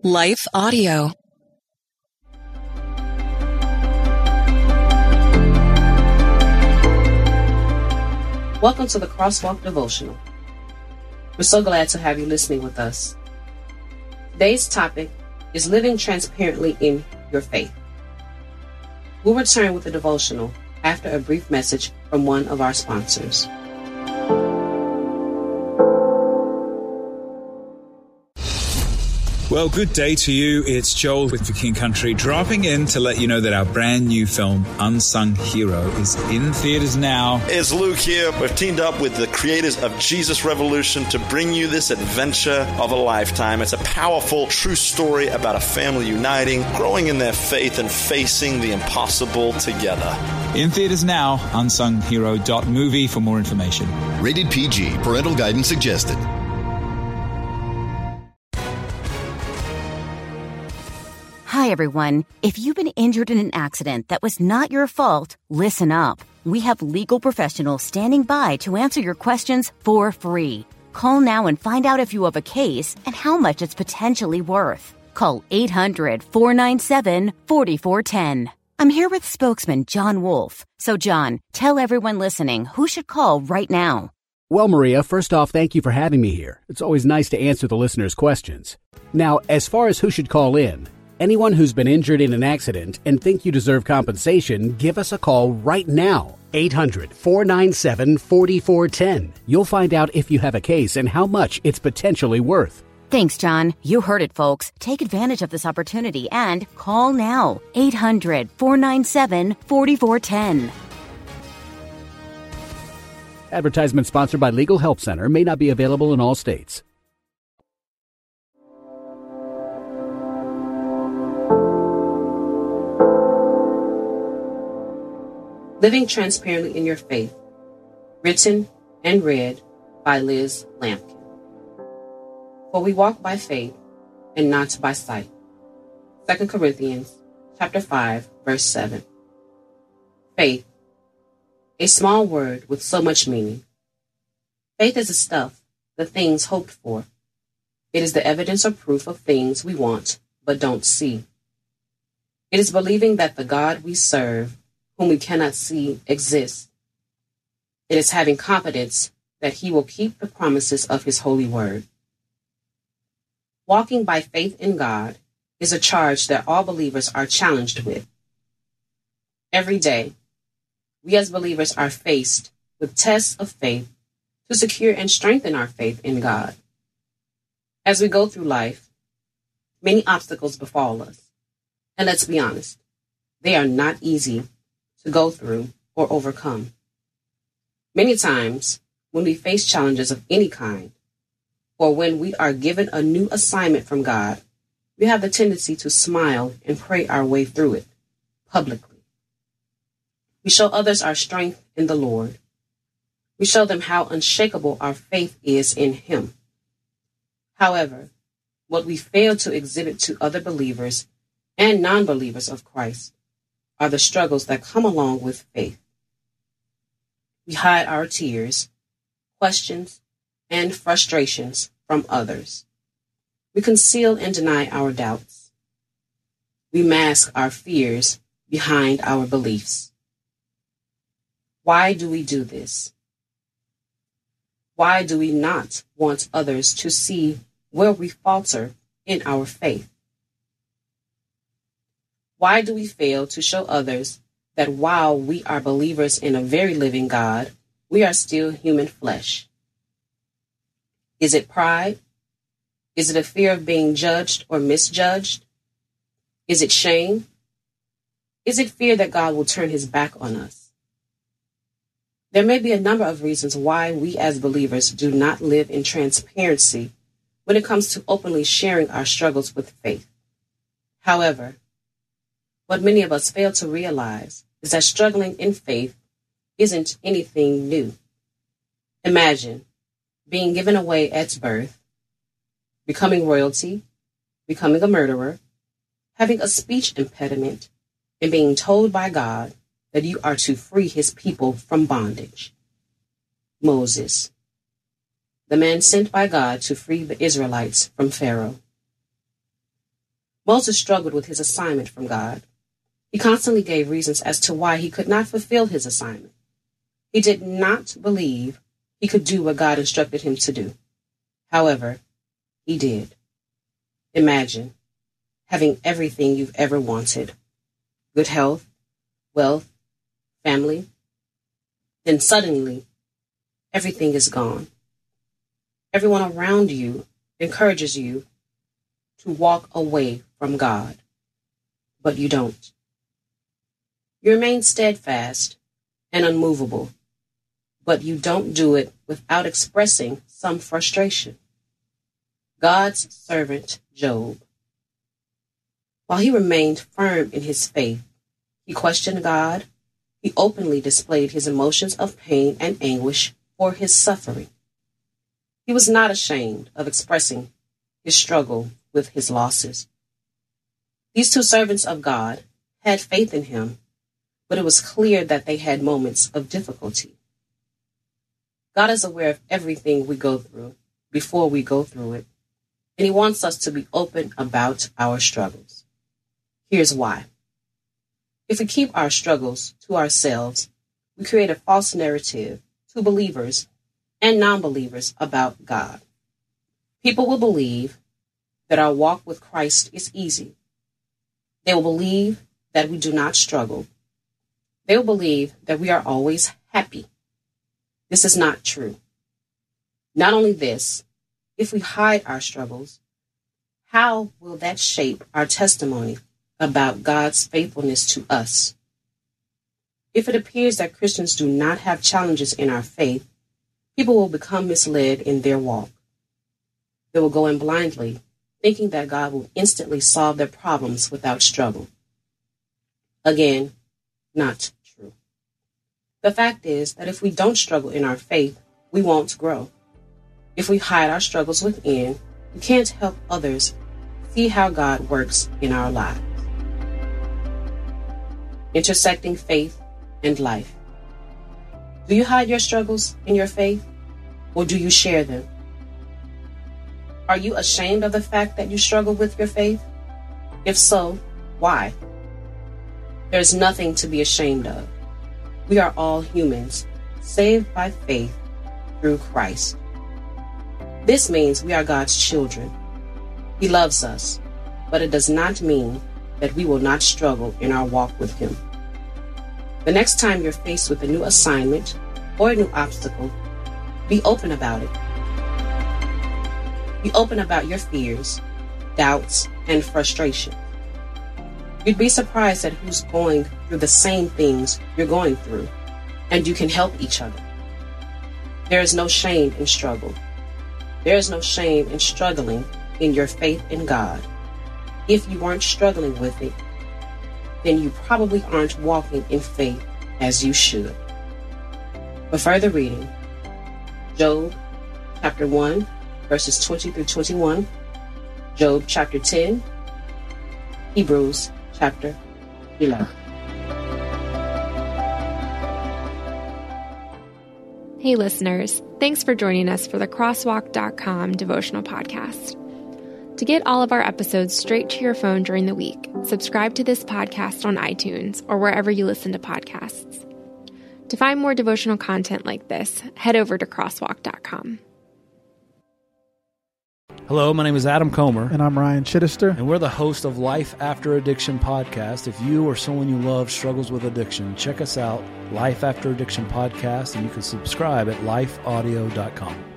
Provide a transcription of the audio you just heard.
Life Audio. Welcome to the Crosswalk Devotional. We're so glad to have you listening with us. Today's topic is living transparently in your faith. We'll return with the devotional after a brief message from one of our sponsors. Well, good day to you. It's Joel with The King Country, dropping in to let you know that our brand new film, Unsung Hero, is in theaters now. It's Luke here. We've teamed up with the creators of Jesus Revolution to bring you this adventure of a lifetime. It's a powerful, true story about a family uniting, growing in their faith, and facing the impossible together. In theaters now, unsunghero.movie for more information. Rated PG. Parental guidance suggested. Hi, everyone. If you've been injured in an accident that was not your fault, listen up. We have legal professionals standing by to answer your questions for free. Call now and find out if you have a case and how much it's potentially worth. Call 800-497-4410. I'm here with spokesman John Wolf. So, John, tell everyone listening who should call right now. Well, Maria, first off, thank you for having me here. It's always nice to answer the listeners' questions. Now, as far as who should call in, anyone who's been injured in an accident and think you deserve compensation, give us a call right now. 800-497-4410. You'll find out if you have a case and how much it's potentially worth. Thanks, John. You heard it, folks. Take advantage of this opportunity and call now. 800-497-4410. Advertisement sponsored by Legal Help Center. May not be available in all states. Living Transparently in Your Faith, written and read by Liz Lampkin. For we walk by faith and not by sight. 2 Corinthians chapter 5, verse 7. Faith, a small word with so much meaning. Faith is the stuff, the things hoped for. It is the evidence or proof of things we want but don't see. It is believing that the God we serve, whom we cannot see, exists. It is having confidence that he will keep the promises of his holy word. Walking by faith in God is a charge that all believers are challenged with. Every day, we as believers are faced with tests of faith to secure and strengthen our faith in God. As we go through life, many obstacles befall us. And let's be honest, they are not easy to go through or overcome. Many times, when we face challenges of any kind, or when we are given a new assignment from God, we have the tendency to smile and pray our way through it publicly. We show others our strength in the Lord. We show them how unshakable our faith is in Him. However, what we fail to exhibit to other believers and non-believers of Christ are the struggles that come along with faith. We hide our tears, questions, and frustrations from others. We conceal and deny our doubts. We mask our fears behind our beliefs. Why do we do this? Why do we not want others to see where we falter in our faith? Why do we fail to show others that while we are believers in a very living God, we are still human flesh? Is it pride? Is it a fear of being judged or misjudged? Is it shame? Is it fear that God will turn his back on us? There may be a number of reasons why we as believers do not live in transparency when it comes to openly sharing our struggles with faith. However, what many of us fail to realize is that struggling in faith isn't anything new. Imagine being given away at birth, becoming royalty, becoming a murderer, having a speech impediment, and being told by God that you are to free his people from bondage. Moses, the man sent by God to free the Israelites from Pharaoh. Moses struggled with his assignment from God. He constantly gave reasons as to why he could not fulfill his assignment. He did not believe he could do what God instructed him to do. However, he did. Imagine having everything you've ever wanted: good health, wealth, family. Then suddenly, everything is gone. Everyone around you encourages you to walk away from God, but you don't. You remain steadfast and unmovable, but you don't do it without expressing some frustration. God's servant Job, while he remained firm in his faith, he questioned God. He openly displayed his emotions of pain and anguish for his suffering. He was not ashamed of expressing his struggle with his losses. These two servants of God had faith in him, but it was clear that they had moments of difficulty. God is aware of everything we go through before we go through it, and he wants us to be open about our struggles. Here's why. If we keep our struggles to ourselves, we create a false narrative to believers and non-believers about God. People will believe that our walk with Christ is easy. They will believe that we do not struggle. They will believe that we are always happy. This is not true. Not only this, if we hide our struggles, how will that shape our testimony about God's faithfulness to us? If it appears that Christians do not have challenges in our faith, people will become misled in their walk. They will go in blindly, thinking that God will instantly solve their problems without struggle. Again, not true. The fact is that if we don't struggle in our faith, we won't grow. If we hide our struggles within, we can't help others see how God works in our lives. Intersecting faith and life. Do you hide your struggles in your faith, or do you share them? Are you ashamed of the fact that you struggle with your faith? If so, why? There's nothing to be ashamed of. We are all humans, saved by faith through Christ. This means we are God's children. He loves us, but it does not mean that we will not struggle in our walk with Him. The next time you're faced with a new assignment or a new obstacle, be open about it. Be open about your fears, doubts, and frustration. You'd be surprised at who's going through the same things you're going through, and you can help each other. There is no shame in struggle. There is no shame in struggling in your faith in God. If you weren't struggling with it, then you probably aren't walking in faith as you should. For further reading, Job chapter 1, verses 20 through 21, Job chapter 10, Hebrews chapter 11. Hey listeners, thanks for joining us for the Crosswalk.com devotional podcast. To get all of our episodes straight to your phone during the week, subscribe to this podcast on iTunes or wherever you listen to podcasts. To find more devotional content like this, head over to Crosswalk.com. Hello, my name is Adam Comer. And I'm Ryan Chittister. And we're the host of Life After Addiction podcast. If you or someone you love struggles with addiction, check us out, Life After Addiction podcast, and you can subscribe at lifeaudio.com.